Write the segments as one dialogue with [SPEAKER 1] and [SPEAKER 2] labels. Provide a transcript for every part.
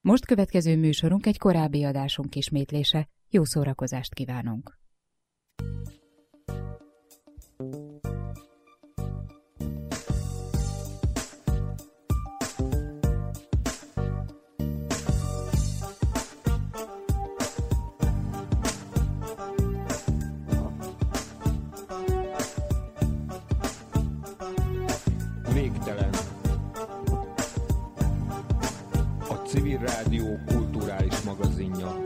[SPEAKER 1] Most következő műsorunk egy korábbi adásunk ismétlése. Jó szórakozást kívánunk!
[SPEAKER 2] Végtelen. A Civil Rádió kulturális magazinja.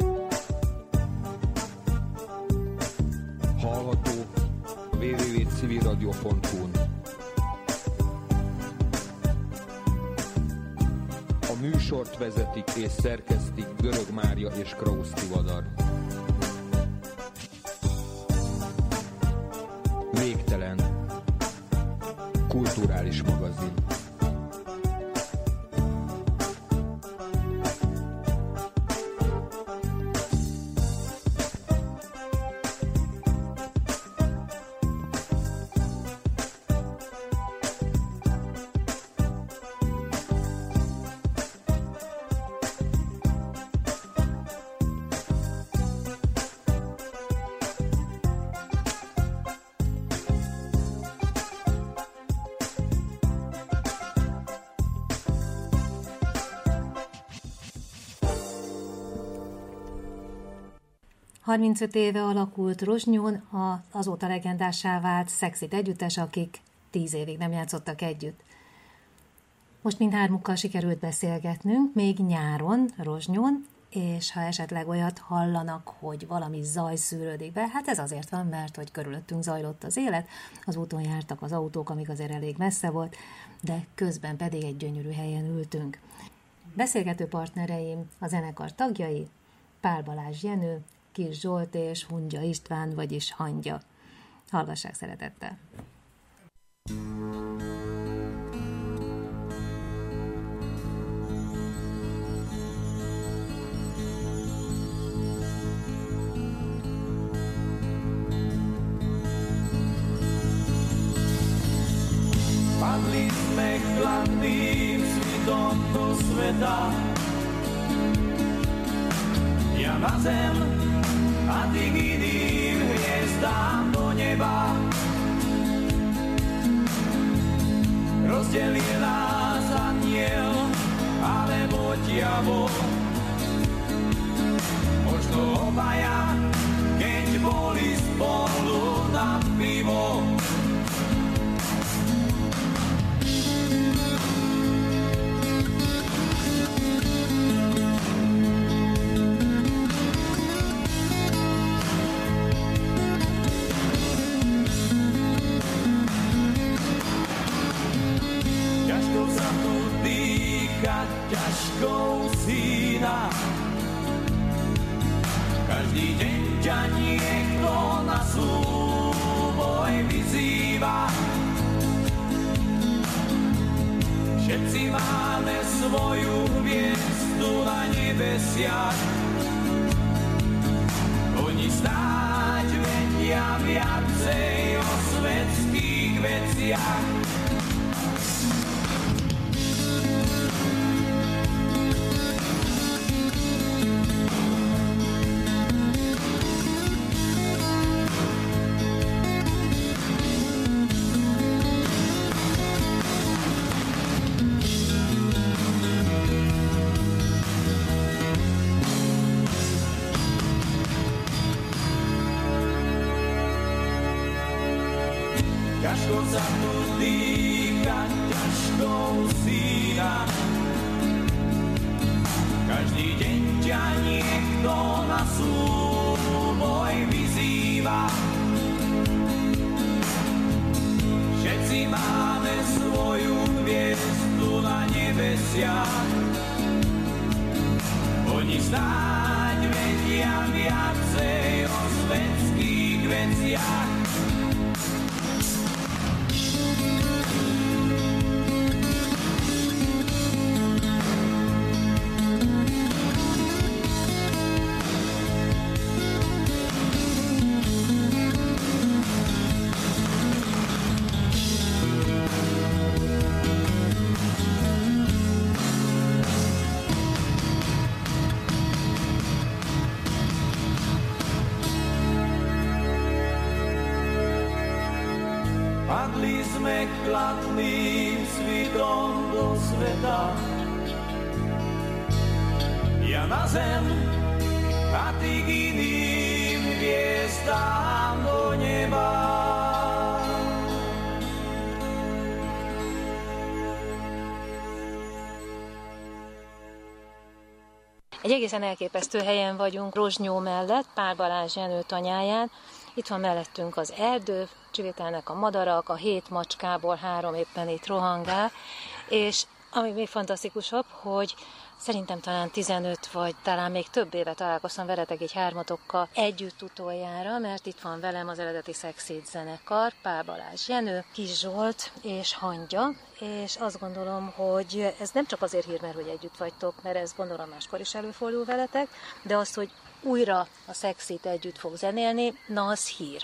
[SPEAKER 2] Hallható www.civilradio.hu-n. A műsort vezetik és szerkesztik Görög Mária és Krausz Tivadar. Végtelen. Kulturális magazin.
[SPEAKER 3] ...35 éve alakult Rozsnyón azóta legendássá vált Szexit együttes, akik 10 évig nem játszottak együtt. Most mindhármukkal sikerült beszélgetnünk, még nyáron Rozsnyón, és ha esetleg olyat hallanak, hogy valami zaj szűrődik be, hát ez azért van, mert hogy körülöttünk zajlott az élet, az úton jártak az autók, amíg azért elég messze volt, de közben pedig egy gyönyörű helyen ültünk. Beszélgető partnereim, a zenekar tagjai, Pál Balázs Jenő, Kis Zsolt és Hundzsa István, vagyis Hangya. Hallgassák szeretettel!
[SPEAKER 4] Padli sme chladným svitom do sveta, ja na zem a ty k iným hviezdám do neba. Rozdelil nás anjel alebo diabol, možno obaja, keď boli spolu na pivo. Ťažko usína, každý deň ťa niekto na súboj vyzýva. Všetci máme svoju hviezdu na nebesiach, oni snáď vedia viacej o svetských veciach. Ťažko sa tu sveta. Ja na zem a ty k iným hviezdám do neba.
[SPEAKER 3] Egy egészen elképesztő helyen vagyunk, Rozsnyó mellett, Pál Balázs Jenő tanyáján. Itt van mellettünk az erdő, csivételnek a madarak, a 7 macskából 3 éppen itt rohangál, és ami még fantasztikusabb, hogy szerintem talán 15 vagy talán még több éve találkoztam veletek így hármatokkal együtt utoljára, mert itt van velem az eredeti Szexit zenekar, Pál Balázs Jenő, Kis Zsolt és Hangya, és azt gondolom, hogy ez nem csak azért hír, mert hogy együtt vagytok, mert ez gondolom máskor is előfordul veletek, de az, hogy újra a Szexit együtt fog zenélni, na az hír.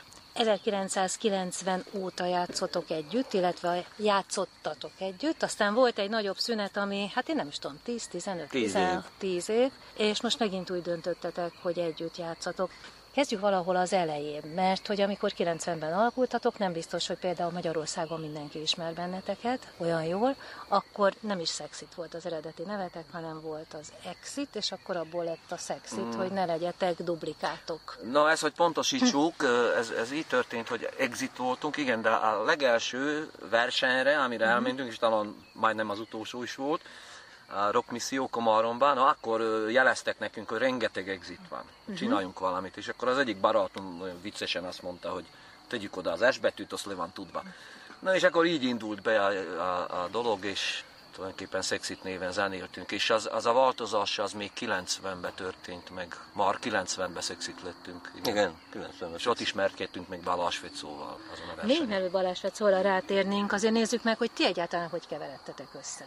[SPEAKER 3] 1990 óta játszotok együtt, illetve játszottatok együtt, aztán volt egy nagyobb szünet, ami, hát én nem is tudom, 10 év, és most megint úgy döntöttetek, hogy együtt játszatok. Kezdjük valahol az elején, mert hogy amikor 90-ben alakultatok, nem biztos, hogy például Magyarországon mindenki ismer benneteket olyan jól, akkor nem is Szexit volt az eredeti nevetek, hanem volt az Exit, és akkor abból lett a Szexit, hogy ne legyetek duplikátok.
[SPEAKER 5] Na ez, hogy pontosítsuk, ez így történt, hogy Exit voltunk, igen, de a legelső versenyre, amire elmentünk, és talán majdnem az utolsó is volt, a Rock Misszió Komáromban, akkor jeleztek nekünk, hogy rengeteg Exit van, csináljunk valamit, és akkor az egyik barátom nagyon viccesen azt mondta, hogy tegyük oda az S betűt, azt le van tudva. Na és akkor így indult be a dolog, és tulajdonképpen Szexit néven zenéltünk, és az a változás az még 90-ben történt meg, már 90-ben Szexit lettünk.
[SPEAKER 6] Igen 90-ben.
[SPEAKER 5] És ott ismerkedtünk még Balázs Fecóval azon a versenyen.
[SPEAKER 3] Még mielőtt Balázs Fecóra rátérnénk, azért nézzük meg, hogy ti egyáltalán hogy keveredtetek össze.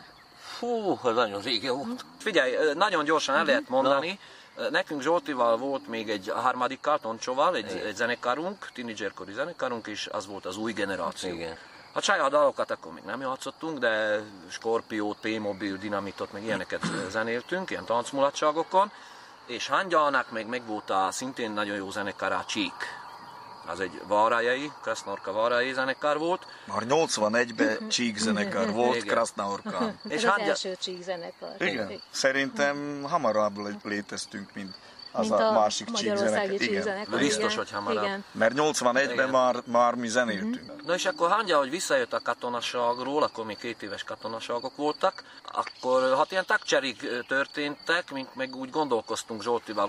[SPEAKER 6] Fú, ez nagyon régen volt.
[SPEAKER 5] Figyelj, nagyon gyorsan el lehet mondani, nekünk Zsoltival volt még egy harmadikkal, Toncsóval, egy zenekarunk, tínédzserkori zenekarunk, és az volt az új generáció.
[SPEAKER 6] Igen.
[SPEAKER 5] A saját dalokat akkor még nem játszottunk, de Skorpiót, P-mobil, Dinamitot, meg ilyeneket zenéltünk, ilyen táncmulatságokon, és Hangyának meg volt a szintén nagyon jó zenekar, a Csík. Az egy várajai, Krasznaorka várajai zenekar volt.
[SPEAKER 7] Már 81-ben Csík zenekar volt Krasznaorkán.
[SPEAKER 3] És az első Csík zenekar.
[SPEAKER 7] Igen. Szerintem hamarabb léteztünk, mint az a másik Csík zenekar.
[SPEAKER 5] Biztos, hogy hamarabb.
[SPEAKER 3] Igen.
[SPEAKER 7] Mert 81-ben már mi zenéltünk.
[SPEAKER 5] Na és akkor Hangya, hogy visszajött a katonaságról, akkor még 2 éves katonaságok voltak, akkor hát ilyen tagcserik történtek, meg úgy gondolkoztunk Zsoltival,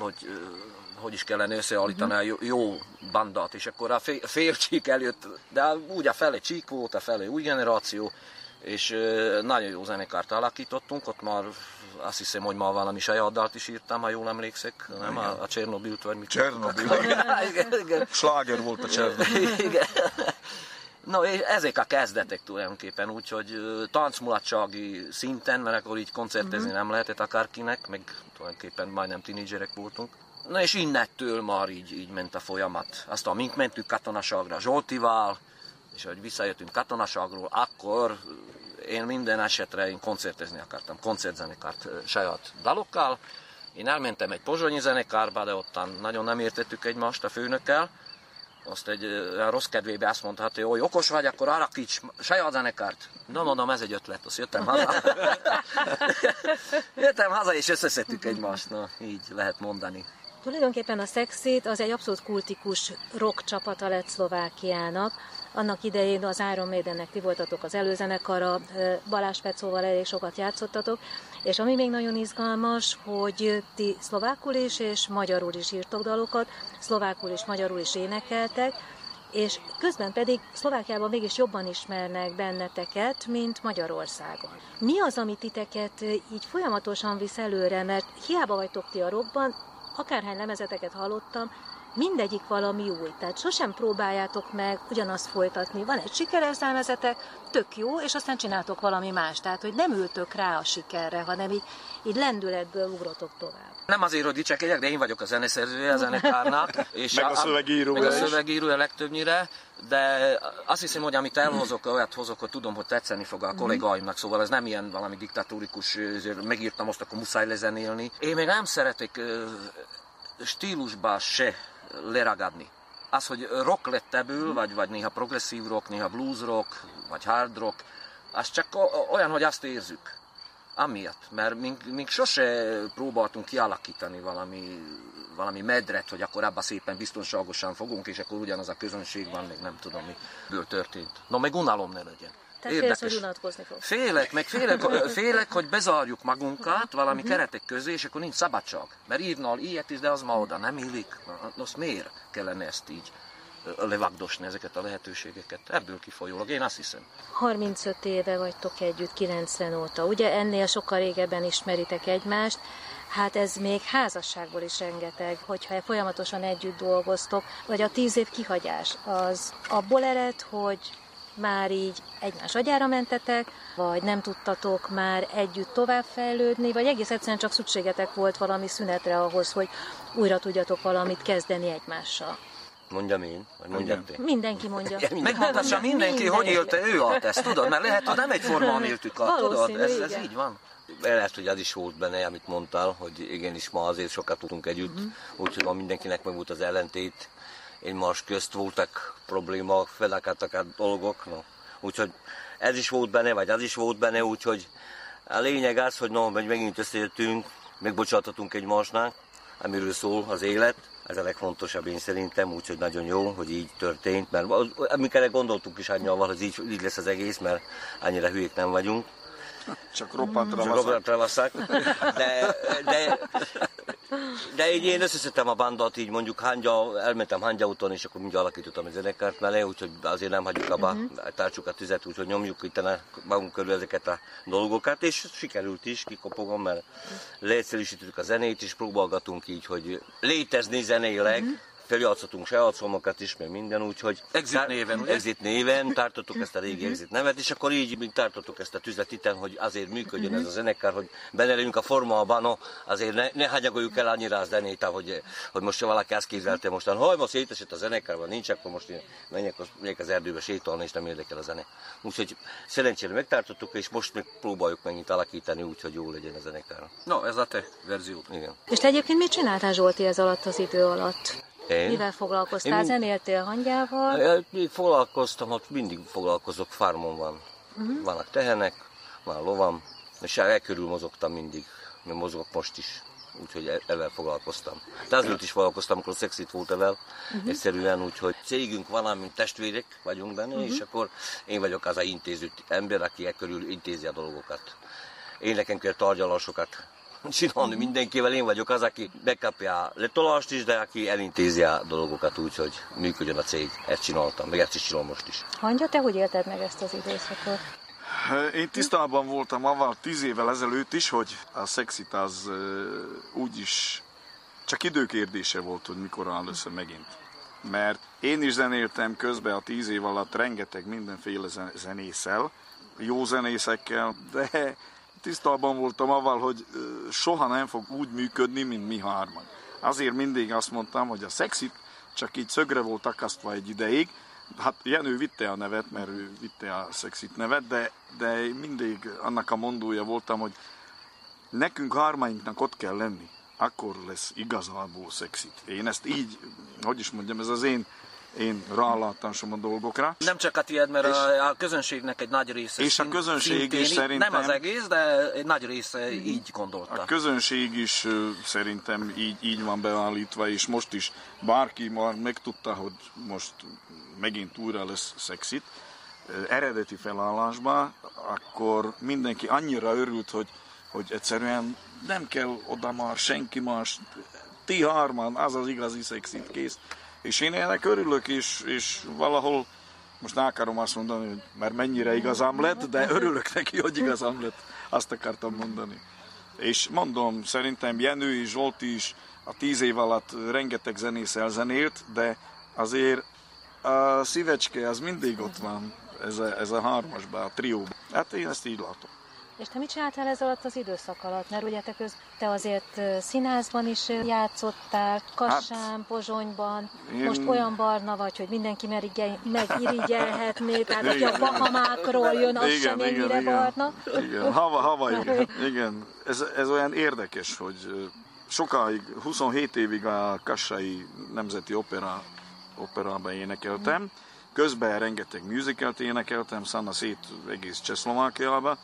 [SPEAKER 5] hogy is kellene összeállítani a jó bandát, és akkor a fél Csík eljött, de úgy a fele Csík volt, a fele új generáció, és nagyon jó zenekárt alakítottunk, ott már azt hiszem, hogy már valami saját dalt is írtam, ha jól emlékszek, nem? A Csernobilt vagy mit?
[SPEAKER 7] Csernobil.
[SPEAKER 5] Igen.
[SPEAKER 7] Sláger volt a Csernobil.
[SPEAKER 5] Igen. No, és ezek a kezdetek tulajdonképpen, úgyhogy táncmulatsági szinten, mert akkor így koncertezni nem lehetett akárkinek, meg tulajdonképpen majdnem tínédzserek voltunk. Na és innettől már így ment a folyamat. Aztán mink mentünk katonaságra Zsoltival, és hogy visszajöttünk katonaságról, akkor én minden esetre koncertezni akartam, koncertzenekart saját dalokkal. Én elmentem egy pozsonyi zenekárba, de ottan nagyon nem értettük egymást a főnökkel. Azt egy rossz kedvébe azt mondta, hogy okos vagy, akkor alakíts saját zenekárt. Na mondom, ez egy ötlet, azt jöttem haza. Jöttem haza és összeszedtük egymást, na, így lehet mondani.
[SPEAKER 3] Tulajdonképpen a Szexit az egy abszolút kultikus rock csapata lett Szlovákiának. Annak idején az Iron Maidennek ti voltatok az előzenekara, Balázs Fecóval elég sokat játszottatok, és ami még nagyon izgalmas, hogy ti szlovákul is és magyarul is írtok dalokat, szlovákul és magyarul is énekeltek, és közben pedig Szlovákiában mégis jobban ismernek benneteket, mint Magyarországon. Mi az, ami titeket így folyamatosan visz előre, mert hiába vagytok ti a rockban, akárhány lemezeteket hallottam, mindegyik valami új. Tehát sosem próbáljátok meg ugyanazt folytatni. Van egy sikeres lemezetek, tök jó, és aztán csináltok valami más. Tehát, hogy nem ültök rá a sikerre, hanem így lendületből ugrotok tovább.
[SPEAKER 5] Nem azért, hogy dicsekedjek, de én vagyok a zeneszerzője a zenekárnak. És
[SPEAKER 7] meg a szövegírója.
[SPEAKER 5] Meg a szövegírója legtöbbnyire, de azt hiszem, hogy amit elhozok, olyat hozok, hogy tudom, hogy tetszeni fog a kollégáimnak, szóval ez nem ilyen valami diktatórikus, megírtam most, akkor muszáj lezenélni. Én még nem szeretek stílusba se leragadni. Az, hogy rock lett ebből, vagy néha progresszív rock, néha blues rock, vagy hard rock, az csak olyan, hogy azt érzük. Amiatt, mert mink sose próbáltunk kialakítani valami medret, hogy akkor abban szépen biztonságosan fogunk, és akkor ugyanaz a közönség van, még nem tudom, miből történt. No, meg unalom ne legyen.
[SPEAKER 8] Tehát félsz, hogy unatkozni fog.
[SPEAKER 5] Félek, hogy bezárjuk magunkat valami keretek közé, és akkor nincs szabadság. Mert írnal ilyet is, de az ma oda nem illik. Azt miért kellene ezt így levagdosni, ezeket a lehetőségeket? Ebből kifolyólag, én azt hiszem.
[SPEAKER 8] 35 éve vagytok együtt, 90 óta. Ugye ennél sokkal régebben ismeritek egymást. Hát ez még házasságból is rengeteg, hogyha folyamatosan együtt dolgoztok, vagy a 10 év kihagyás, az abból ered, hogy már így egymás agyára mentetek, vagy nem tudtatok már együtt továbbfejlődni, vagy egész egyszerűen csak szükségetek volt valami szünetre ahhoz, hogy újra tudjatok valamit kezdeni egymással.
[SPEAKER 6] Mondjam én, vagy mondjam te?
[SPEAKER 8] Mindenki mondja.
[SPEAKER 5] Megmondhassa mindenki, hogy élte ő ezt, tudod? Mert lehet, hogy nem egyformán éltük tudod? Ez így van.
[SPEAKER 6] Lehet, hogy az is volt benne, amit mondtál, hogy igenis ma azért sokat tudunk együtt, úgyhogy ma mindenkinek meg volt az ellentét. Egymás közt voltak problémák, felakadtak a dolgok, no. Úgyhogy ez is volt benne, vagy az is volt benne, úgyhogy a lényeg az, hogy megint összejöttünk, megbocsátottunk egymásnak, amiről szól az élet. Ez a legfontosabb én szerintem, úgyhogy nagyon jó, hogy így történt, mert amikor gondoltuk is Ányával, hogy így lesz az egész, mert annyira hülyék nem vagyunk.
[SPEAKER 7] Csak roppant
[SPEAKER 6] ravaszak. De így én összeszedtem a bandot, így mondjuk elmentem Hangya úton, és akkor mindjárt alakítottam a zenekart mellé, úgyhogy azért nem hagyjuk abba, tartsuk a tüzet, úgyhogy nyomjuk itt magunk körül ezeket a dolgokat, és sikerült is, kikopogom, mert leegyszerűsítettük a zenét, és próbálgatunk így, hogy létezni zenéleg, feljátszottunk sejátszolmokat is, meg minden, úgyhogy Exit néven tartottuk ezt a régi Exit nevet, és akkor így tartottuk ezt a tüzet itten, hogy azért működjön ez a zenekar, hogy benne legyünk a formában, no, azért ne hanyagoljuk el annyira a zenét, hogy most valaki azt képzelte mostan, hogy most szétesett a zenekarban, nincs, akkor most én menjek az erdőbe sétálni, és nem érdekel a zene. Úgyhogy szerencsére megtartottuk, és most meg próbáljuk megint alakítani úgy, hogy jó legyen a zenekar.
[SPEAKER 5] No, ez a te verzió.
[SPEAKER 6] Igen.
[SPEAKER 8] És te egyébként mit csináltál, Zsolti, ez alatt az idő alatt?
[SPEAKER 6] Én?
[SPEAKER 8] Mivel foglalkoztál? Zenéltél Hangyával?
[SPEAKER 6] Foglalkoztam, hát mindig foglalkozok, farmon van. Vannak tehenek, van lovam, és körül mozogtam mindig, mert mozogok most is. Úgyhogy ezzel foglalkoztam. De azelőtt is foglalkoztam, amikor Szexit volt ezzel, egyszerűen, úgyhogy cégünk van, mint testvérek vagyunk benne, és akkor én vagyok az a intéző ember, aki körül intézi a dolgokat. Én nekem kell tárgyalásokat csinálni mindenkivel, én vagyok az, aki bekapja a letolást is, de aki elintézi a dolgokat úgy, hogy működjön a cég. Ezt csináltam, meg ezt is csinálom most is.
[SPEAKER 8] Hangya, te hogy élted meg ezt az időszakot?
[SPEAKER 7] Én tisztában voltam avval 10 évvel ezelőtt is, hogy a Szexit az úgyis csak időkérdése volt, hogy mikor áll össze megint. Mert én is zenéltem közben a 10 év alatt rengeteg mindenféle zenészel, jó zenészekkel, de tisztában voltam avval, hogy soha nem fog úgy működni, mint mi hárman. Azért mindig azt mondtam, hogy a Szexit csak így szögre volt akasztva egy ideig. Hát Jenő vitte a nevet, mert ő vitte a Szexit nevet, de mindig annak a mondója voltam, hogy nekünk hármainknak ott kell lenni. Akkor lesz igazából Szexit. Én ezt így, hogy is mondjam, ez az én rálátásom a dolgokra.
[SPEAKER 5] Nem csak a tiéd, mert a közönségnek egy nagy része
[SPEAKER 7] és a közönség is szerintem,
[SPEAKER 5] nem az egész, de egy nagy része így gondolta.
[SPEAKER 7] A közönség is szerintem így van beállítva, és most is bárki már megtudta, hogy most megint újra lesz Szexit eredeti felállásban, akkor mindenki annyira örült, hogy egyszerűen nem kell oda már senki más, ti hárman, az az igazi Szexit, kész. És én ennek örülök, és valahol, most nem akarom azt mondani, hogy már mennyire igazám lett, de örülök neki, hogy igazám lett, azt akartam mondani. És mondom, szerintem Jenő és Zsolti is a 10 év alatt rengeteg zenészel zenélt, de azért a szívecske az mindig ott van, ez a hármasban, a trióban. Hát én ezt így látom.
[SPEAKER 8] És te mit csináltál ez alatt az időszak alatt? Mert ugye te azért színházban is játszottál, Kassán, Pozsonyban, most olyan barna vagy, hogy mindenki megirigyelhetné, tehát aki a Bahamákról jön, az sem ennyire barna.
[SPEAKER 7] Igen, Hawaii, igen. Ez olyan érdekes, hogy sokáig, 27 évig a Kassai Nemzeti Operában énekeltem, közben rengeteg musicalt énekeltem, szana szét egész Csehszlovákiában,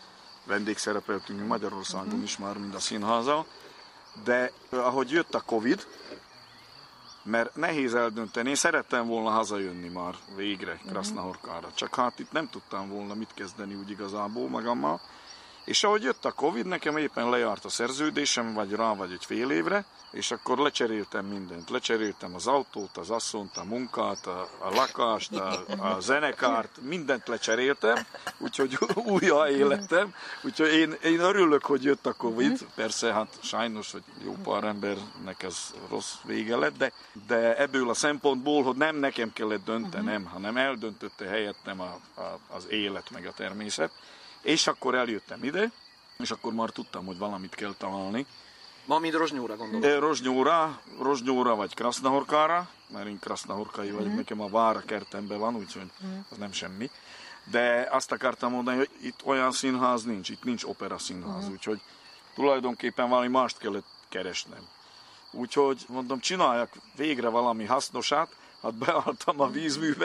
[SPEAKER 7] vendégszerepeltünk Magyarországon is már, mind a színházzal, de ahogy jött a Covid, mert nehéz eldönteni, én szerettem volna hazajönni már végre Krasznahorkára, csak hát itt nem tudtam volna mit kezdeni úgy igazából magammal. És ahogy jött a Covid, nekem éppen lejárt a szerződésem, vagy egy fél évre, és akkor lecseréltem mindent. Lecseréltem az autót, az asszont, a munkát, a lakást, a zenekárt, mindent lecseréltem, úgyhogy újra élettem. Úgyhogy én örülök, hogy jött a Covid. Persze, hát sajnos, hogy jó pár embernek ez rossz vége lett, de ebből a szempontból, hogy nem nekem kellett döntenem, hanem eldöntötte helyettem az élet meg a természet. És akkor eljöttem ide, és akkor már tudtam, hogy valamit kell találni.
[SPEAKER 5] Ma mind Rozsnyóra gondolom.
[SPEAKER 7] Rozsnyóra vagy Krasznahorkára, mert én krasznahorkai vagyok, nekem a vár a kertemben van, úgyhogy az nem semmi. De azt akartam mondani, hogy itt olyan színház nincs, itt nincs opera színház, úgyhogy tulajdonképpen valami mást kellett keresnem. Úgyhogy mondom, csináljak végre valami hasznosat, hát beálltam a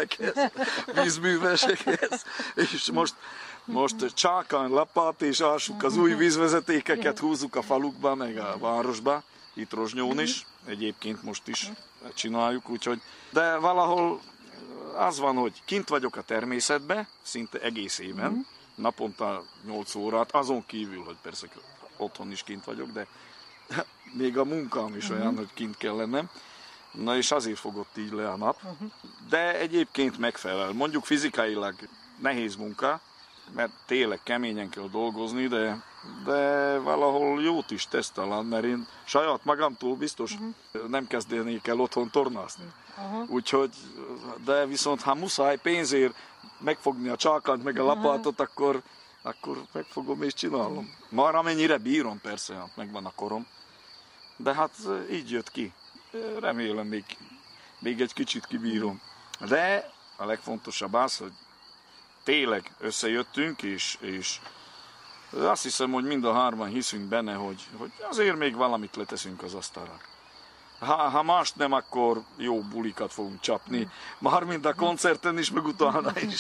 [SPEAKER 7] vízművesekhez, és most csákán lapát, és ássuk az új vízvezetékeket, húzzuk a falukba, meg a városba, itt Rozsnyón is, egyébként most is csináljuk, úgyhogy. De valahol az van, hogy kint vagyok a természetben, szinte egész éven, naponta 8 órát, azon kívül, hogy persze otthon is kint vagyok, de még a munkám is olyan, hogy kint kell lennem. Na és azért fogott így le a nap. De egyébként megfelel. Mondjuk fizikailag nehéz munka, mert tényleg keményen kell dolgozni, de valahol jót is tesz talán, mert én saját magamtól biztos nem kezdenék el otthon tornázni. Úgyhogy, de viszont ha muszáj pénzért megfogni a csákant meg a lapátot, akkor megfogom és csinálom. Már amennyire bírom, persze, hát megvan a korom. De hát így jött ki. Remélem még egy kicsit kibírom. De a legfontosabb az, hogy tényleg összejöttünk, és azt hiszem, hogy mind a hárman hiszünk benne, hogy azért még valamit leteszünk az asztalra. Ha mást nem, akkor jó bulikat fogunk csapni. Mármint a koncerten is, meg utána is.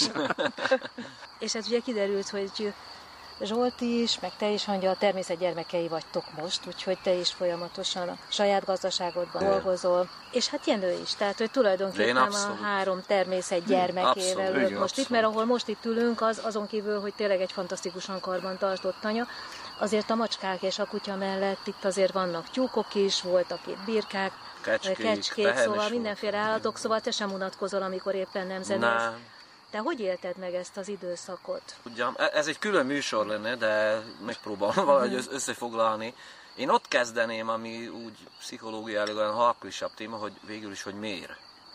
[SPEAKER 8] És hát ugye kiderült, hogy Zsolti is, meg te is, Hangya, a természet gyermekei vagytok most, úgyhogy te is folyamatosan a saját gazdaságodban dolgozol. És hát Jenő is, tehát hogy tulajdonképpen a 3 természet gyermekével ülök most itt, mert ahol most itt ülünk, azon kívül, hogy tényleg egy fantasztikusan karban tartott tanya, azért a macskák és a kutya mellett itt azért vannak tyúkok is, voltak itt birkák, kecskék, szóval mindenféle állatok, szóval te sem unatkozol, amikor éppen nem zenélsz. Te hogy élted meg ezt az időszakot?
[SPEAKER 5] Ugyan, ez egy külön műsor lenne, de megpróbálom valahogy összefoglalni. Én ott kezdeném, ami úgy pszichológiailag olyan halklisabb téma, hogy végül is, hogy miért.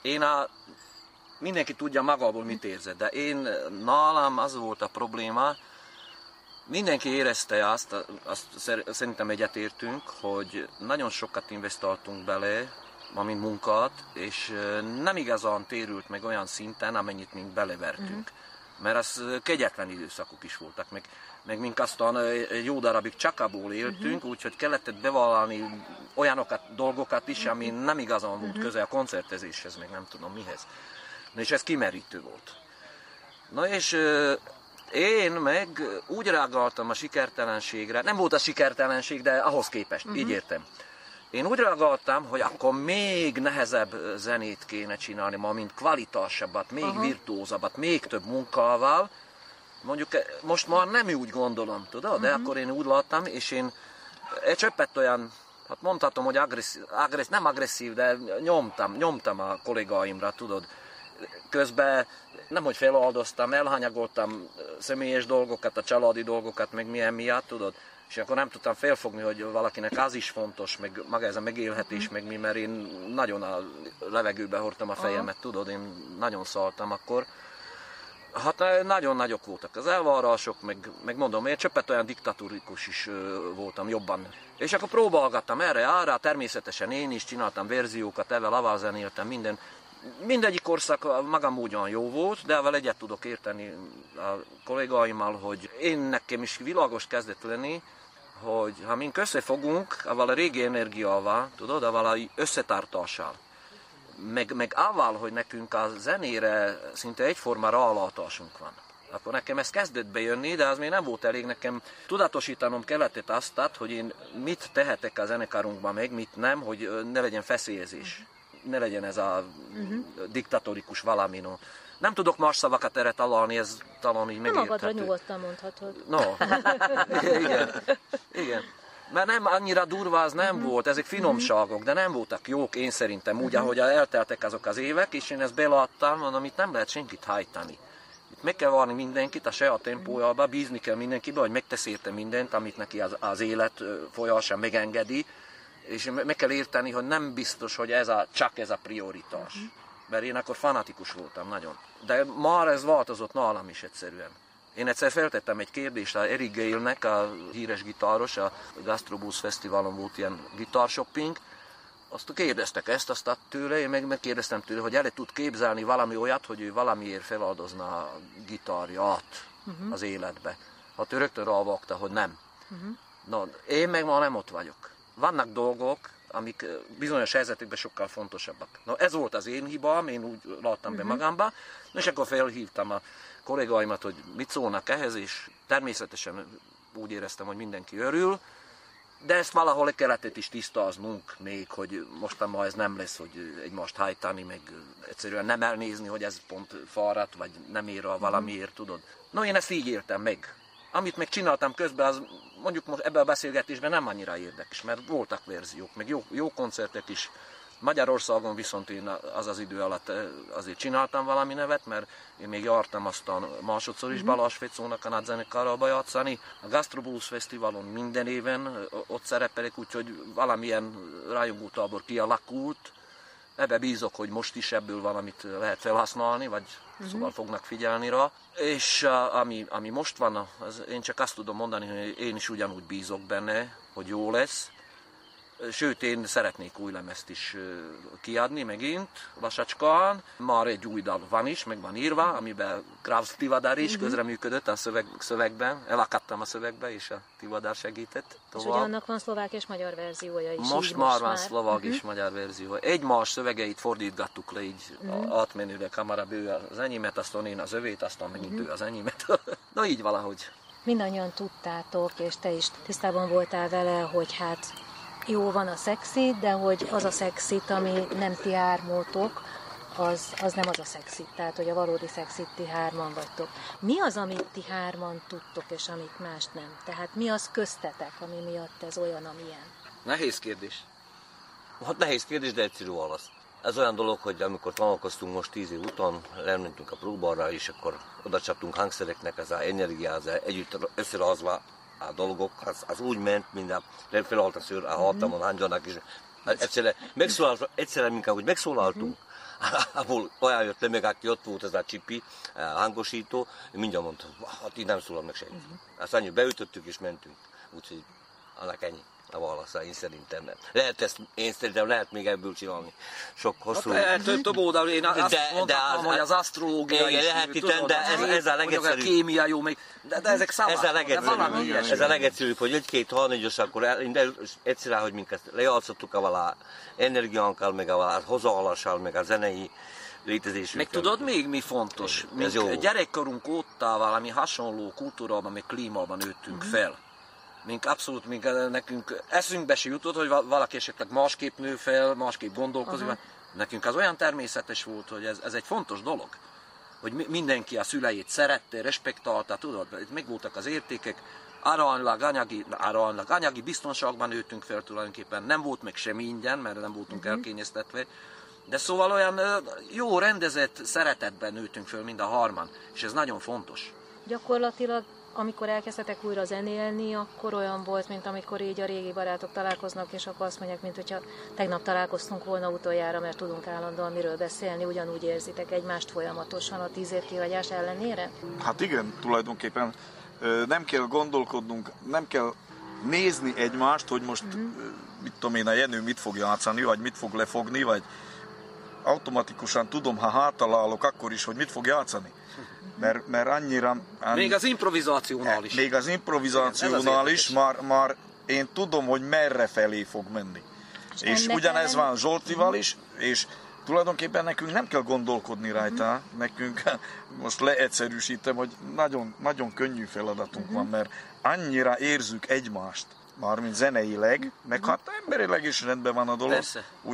[SPEAKER 5] Mindenki tudja magából, mit érzed, de nálam az volt a probléma, mindenki érezte azt szerintem egyetértünk, hogy nagyon sokat investáltunk bele, mint munkát, és nem igazán térült meg olyan szinten, amennyit mink belevertünk. Mert az kegyetlen időszakok is voltak, meg mink aztán jó darabig csak abból éltünk, úgyhogy kellett bevallani olyanokat, dolgokat is, ami nem igazán volt köze a koncertezéshez, meg nem tudom mihez. Na és ez kimerítő volt. Na és én meg úgy reagáltam a sikertelenségre, nem volt a sikertelenség, de ahhoz képest, így értem. Én úgy reagáltam, hogy akkor még nehezebb zenét kéne csinálni, ma mint kvalitásabbat, még virtuózabbat, még több munkával. Mondjuk most már nem úgy gondolom, tudod, de akkor én úgy láttam, és én egy csöppet olyan, hát mondhatom, hogy nem agresszív, de nyomtam a kollégáimra, tudod. Közben nemhogy feloldoztam, elhanyagoltam személyes dolgokat, a családi dolgokat, meg milyen miatt, tudod. És akkor nem tudtam felfogni, hogy valakinek az is fontos, meg maga ez a megélhetés, meg mi, mert én nagyon a levegőbe hordtam a fejemet, tudod, én nagyon szaltam akkor. Hát nagyon nagyok voltak az elvárások, meg mondom, én csöppet olyan diktatórikus is voltam jobban. És akkor próbálgattam erre, természetesen én is csináltam verziókat, avval zenéltem, mindegyik korszak magam módon jó volt, de avval egyet tudok érteni a kollégáimmal, hogy én nekem is világos kezdett lenni, hogy ha mink összefogunk, avval a régi energiával, tudod, avval a összetartással, meg avval, hogy nekünk a zenére szinte egyforma rálátásunk van. Akkor nekem ez kezdett bejönni, de az még nem volt elég, nekem tudatosítanom kellett azt, hogy én mit tehetek a zenekarunkban meg, mit nem, hogy ne legyen feszélyezés, ne legyen ez a diktatórikus valami. No. Nem tudok más szavakat erre találni, ez talán így megérthető.
[SPEAKER 8] Magadra nyugodtan mondhatod.
[SPEAKER 5] No. Igen. Mert nem annyira durva az nem volt, ezek finomságok, de nem voltak jók, én szerintem úgy, ahogy elteltek azok az évek, és én ezt beláttam, mondom, itt nem lehet senkit hajtani. Itt meg kell várni mindenkit a saját tempójába, bízni kell mindenkibe, hogy megtesz érte mindent, amit neki az élet folyása megengedi, és meg kell érteni, hogy nem biztos, hogy csak ez a prioritás. Mert én akkor fanatikus voltam nagyon. De már ez változott nálam is egyszerűen. Én egyszer feltettem egy kérdést a Eric Gale-nek, a híres gitáros, a Gastrobus Fesztiválon volt ilyen gitárshopping. Azt kérdeztek azt tőle, én megkérdeztem tőle, hogy el tud képzelni valami olyat, hogy ő valamiért feláldozna a gitárját az életbe. Hát ő rögtön rávágta, hogy nem. No, én meg már nem ott vagyok. Vannak dolgok, amik bizonyos helyzetekben sokkal fontosabbak. No, ez volt az én hibám, én úgy láttam be magamba, és akkor felhívtam a kollégáimat, hogy mit szólnak ehhez, és természetesen úgy éreztem, hogy mindenki örül, de ezt valahol kellett is tisztáznunk még, hogy mostan ma ez nem lesz, hogy egymást hajtani, meg egyszerűen nem elnézni, hogy ez pont fáradt, vagy nem ér a valamiért, tudod. No, én ezt így értem meg. Amit meg csináltam közben, az mondjuk most ebben a beszélgetésben nem annyira érdekes, mert voltak verziók, meg jó koncertek is. Magyarországon viszont én az idő alatt azért csináltam valami nevet, mert én még jártam aztán másodszor is Balázs Fecónak a nagyzenekarral játszani. A Gastrobus Fesztiválon minden éven ott szerepelek, úgyhogy valamilyen rajongótábor kialakult. Ebbe bízok, hogy most is ebből valamit lehet felhasználni, vagy szóval fognak figyelni rá. És ami most van, én csak azt tudom mondani, hogy én is ugyanúgy bízok benne, hogy jó lesz. Sőt, én szeretnék új lemezt is kiadni megint, lassacskán. Már egy új dal van is, meg van írva, amiben Krausz Tivadar is közreműködött a szövegben. Elakadtam a szövegbe, és a Tivadar segített tovább.
[SPEAKER 8] És ugye annak van szlovák és magyar verziója is.
[SPEAKER 5] Most már van szlovák és magyar verzió. Egymás szövegeit fordítgattuk le így átmenőre, kamarabb ő az enyémet, aztán én az övét, aztán megint ő az enyémet. Na így valahogy.
[SPEAKER 8] Mindannyian tudtátok, és te is tisztában voltál vele, hogy hát jó, van a szexi, de hogy az a szexit, ami nem ti hármótok, az nem az a szexit. Tehát, hogy a valódi szexit ti hárman vagytok. Mi az, amit ti hárman tudtok, és amit mást nem? Tehát mi az köztetek, ami miatt ez olyan, amilyen?
[SPEAKER 5] Nehéz kérdés.
[SPEAKER 6] Hát nehéz kérdés, de egyszerű válasz. Ez olyan dolog, hogy amikor találkoztunk most 10 év után, elmentünk a próbára, és akkor oda csaptunk hangszereknek, az energia, az együtt összerázva a dolgok, az úgy ment, mint a felállt a szőr, a hatalmon hangyanak, és egyszerűen minket, hogy megszólaltunk, ahol olyan jött le meg, aki ott volt ez a csipi, a hangosító, mindjárt mondta, hát így nem szólal meg senki. Azt annyi beütöttük és mentünk, úgyhogy annak ennyi a válasza, én szerintem nem. Én szerintem lehet még ebből csinálni sok hosszú...
[SPEAKER 5] Több oldal, én azt mondtam, hogy az asztrológia is,
[SPEAKER 6] de ez a legegyszerűbb.
[SPEAKER 5] A kémia jó, de ezek szavak.
[SPEAKER 6] Ez a legegyszerűbb, hogy egy-két halnégyos, akkor egyszerűen, hogy minket lejátszottuk a energiánkkal, meg a hozzáállással, meg a zenei létezésünkkel.
[SPEAKER 5] Meg tudod még mi fontos? Gyerekkorunk óta valami hasonló kultúrában, meg klímában nőttünk fel. Nekünk eszünkbe se jutott, hogy valaki esetleg másképp nő fel, másképp gondolkozik. Nekünk az olyan természetes volt, hogy ez egy fontos dolog. Hogy mindenki a szüleit szerette, respektálta, tudod, megvoltak az értékek. Aránylag anyagi biztonságban nőttünk fel tulajdonképpen. Nem volt meg semmi ingyen, mert nem voltunk elkényeztetve. De szóval olyan jó rendezett szeretetben nőttünk fel mind a hárman, és ez nagyon fontos.
[SPEAKER 8] Gyakorlatilag amikor elkezdtetek újra zenélni, akkor olyan volt, mint amikor így a régi barátok találkoznak, és akkor azt mondják, mint hogyha tegnap találkoztunk volna utoljára, mert tudunk állandóan miről beszélni, ugyanúgy érzitek egymást folyamatosan a 10 év kihagyás ellenére?
[SPEAKER 7] Hát igen, tulajdonképpen nem kell gondolkodnunk, nem kell nézni egymást, hogy most, mit tudom én, a Jenő mit fog játszani, vagy mit fog lefogni, vagy automatikusan tudom, ha hátalálok, akkor is, hogy mit fog játszani. Mert annyira...
[SPEAKER 5] Még az improvizációnál is.
[SPEAKER 7] Még az improvizációnál is, már én tudom, hogy merre felé fog menni. És ugyanez van Zsoltival is, és tulajdonképpen nekünk nem kell gondolkodni rajta, nekünk most leegyszerűsítem, hogy nagyon, nagyon könnyű feladatunk van, mert annyira érzük egymást, mármint zeneileg, meg hát emberileg is rendben van a dolog.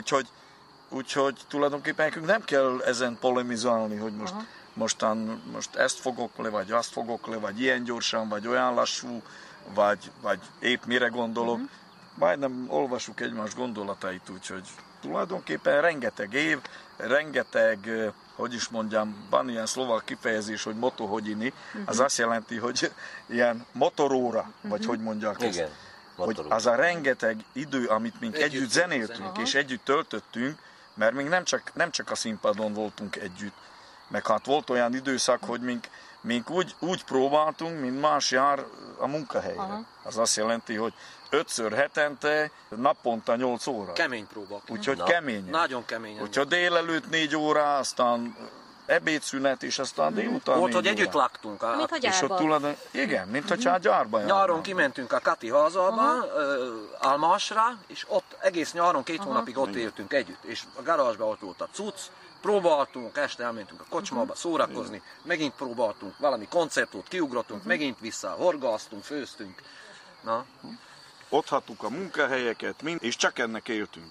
[SPEAKER 7] Úgyhogy tulajdonképpen nekünk nem kell ezen polemizálni, hogy most ezt fogok le, vagy azt fogok le, vagy ilyen gyorsan, vagy olyan lassú, vagy épp mire gondolok. Majdnem olvasjuk egymás gondolatait, úgyhogy tulajdonképpen rengeteg év, rengeteg, hogy is mondjam, van ilyen szlovák kifejezés, hogy motohodini, az azt jelenti, hogy ilyen motoróra, vagy hogy mondják ezt. Hogy az a rengeteg idő, amit mink együtt zenéltünk, és együtt töltöttünk, mert még nem csak a színpadon voltunk együtt, meg hát volt olyan időszak, hogy mink úgy próbáltunk, mint más jár a munkahelyre. Az azt jelenti, hogy 5-ször hetente, naponta 8 óra.
[SPEAKER 5] Kemény próbák.
[SPEAKER 7] Úgyhogy keményen.
[SPEAKER 5] Nagyon keményen.
[SPEAKER 7] Úgyhogy délelőtt 4 óra, aztán ebédszünet, és aztán délután
[SPEAKER 5] volt, hogy együtt laktunk.
[SPEAKER 8] Mint a gyárban.
[SPEAKER 7] Igen, mint hogyha a gyárban járnánk.
[SPEAKER 5] Nyáron kimentünk a Kati hazába, Almasra, és ott egész nyáron 2 hónapig ott éltünk együtt. És a garázsban ott volt a cucc, próbáltunk, este elmentünk a kocsmába szórakozni, megint próbáltunk valami koncertot, kiugrottunk, megint vissza, horgáztunk, főztünk. Na.
[SPEAKER 7] Ott hattuk a munkahelyeket, és csak ennek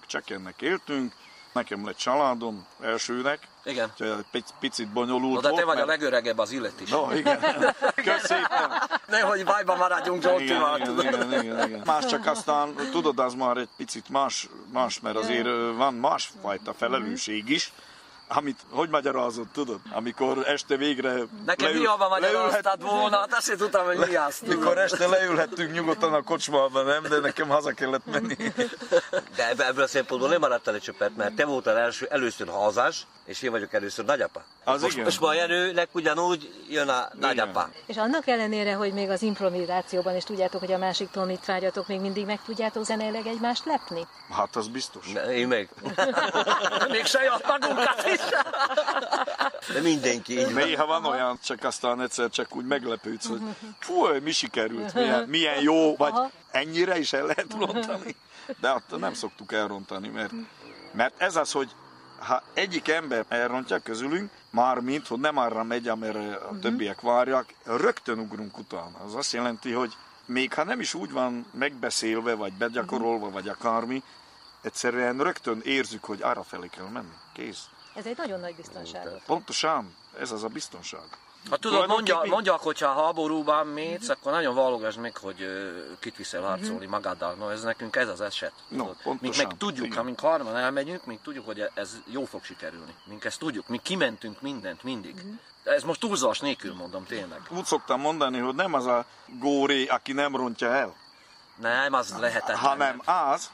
[SPEAKER 7] éltünk. Nekem lett családom elsőnek.
[SPEAKER 5] Igen.
[SPEAKER 7] Egy picit bonyolult volt.
[SPEAKER 5] De te vagy a legöregebb az illet is.
[SPEAKER 7] No, igen. Köszönöm.
[SPEAKER 5] Nehogy bajba maradjunk Zsoltival.
[SPEAKER 7] Igen. Más csak aztán, tudod, az már egy picit más, mert azért van másfajta felelősség is, amit, hogy magyarázod, tudod? Amikor este végre...
[SPEAKER 5] Nekem hiába magyaráztad volna, hát azt sem tudtam, hogy mi azt.
[SPEAKER 7] Mikor este leülhettünk nyugodtan a kocsmában, nem? De nekem haza kellett menni.
[SPEAKER 6] De ebből a szempontból nem maradtál egy csöppet, mert te voltál először házas, és én vagyok először nagyapa. Most ma Jenőnek ugyanúgy jön a nagyapa.
[SPEAKER 8] És annak ellenére, hogy még az improvizációban is tudjátok, hogy a másiktól mit várjatok, még mindig meg tudjátok zeneileg egymást lepni?
[SPEAKER 7] Hát az biztos.
[SPEAKER 6] Én meg.
[SPEAKER 5] Még saját magunkat is.
[SPEAKER 6] De mindenki így van.
[SPEAKER 7] Néha van olyan, csak aztán egyszer csak úgy meglepődsz, hogy fú, mi sikerült, milyen jó, vagy ennyire is el lehet rontani. De attól nem szoktuk elrontani, mert ez az, hogy ha egyik ember elrontja közülünk, mármint, hogy nem arra megy, amire a többiek várják, rögtön ugrunk utána. Az azt jelenti, hogy még ha nem is úgy van megbeszélve, vagy begyakorolva, vagy akármi, egyszerűen rögtön érzük, hogy arra felé kell menni. Kész.
[SPEAKER 8] Ez egy nagyon nagy biztonság.
[SPEAKER 7] Pontosan, ez az a biztonság.
[SPEAKER 5] Ha tudod, mondják, hogyha a háborúban mész, akkor nagyon válogass meg, hogy kit viszel harcolni magaddal. No, ez nekünk ez az eset. Mink meg tudjuk, amink harman elmegyünk, mink tudjuk, hogy ez jó fog sikerülni. Mink ezt tudjuk, mink kimentünk mindent mindig. Ez most túlzás nélkül mondom, tényleg.
[SPEAKER 7] Úgy szoktam mondani, hogy nem az a góré, aki nem rontja el.
[SPEAKER 5] Nem, az lehetetlen.
[SPEAKER 7] Hanem az,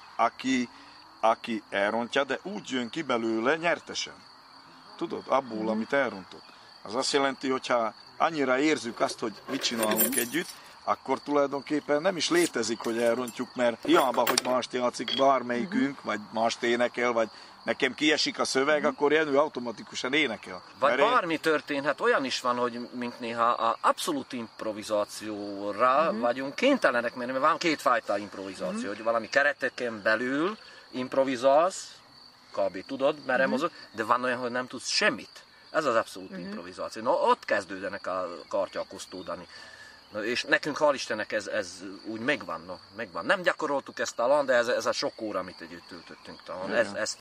[SPEAKER 7] aki elrontja, de úgy jön ki belőle nyertesen. Tudod, abból, amit elrontott. Az azt jelenti, hogyha annyira érzük azt, hogy mit csinálunk együtt, akkor tulajdonképpen nem is létezik, hogy elrontjuk, mert hiába, hogy mást játszik bármelyikünk, vagy mást énekel, vagy nekem kiesik a szöveg, akkor Jenő automatikusan énekel.
[SPEAKER 5] Vagy bármi történhet, olyan is van, hogy mint néha a abszolút improvizációra vagyunk kénytelenek, mert van kétfajta improvizáció, hogy valami kereteken belül improvizálsz, kb. Tudod, merre mozog, de van olyan, hogy nem tudsz semmit. Ez az abszolút improvizáció. No, ott kezdődnek a kártyák osztódani. No, és nekünk, hál' Istennek ez úgy megvan. Megvan. Nem gyakoroltuk ezt talán, de ez a sok óra, amit együtt töltöttünk talán. Ez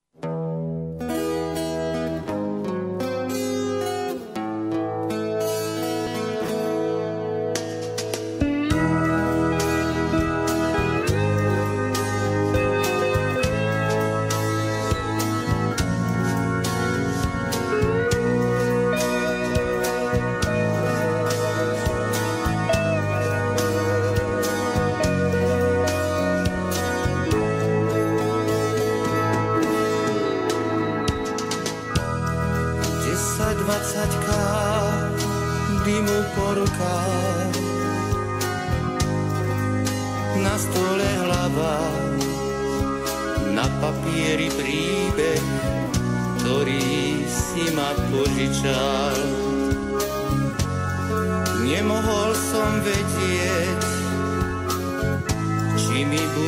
[SPEAKER 9] dymu porka, na stole hlava, na papieri príbeh, ktorý si ma požičal. Nemohol som vedieť, či mi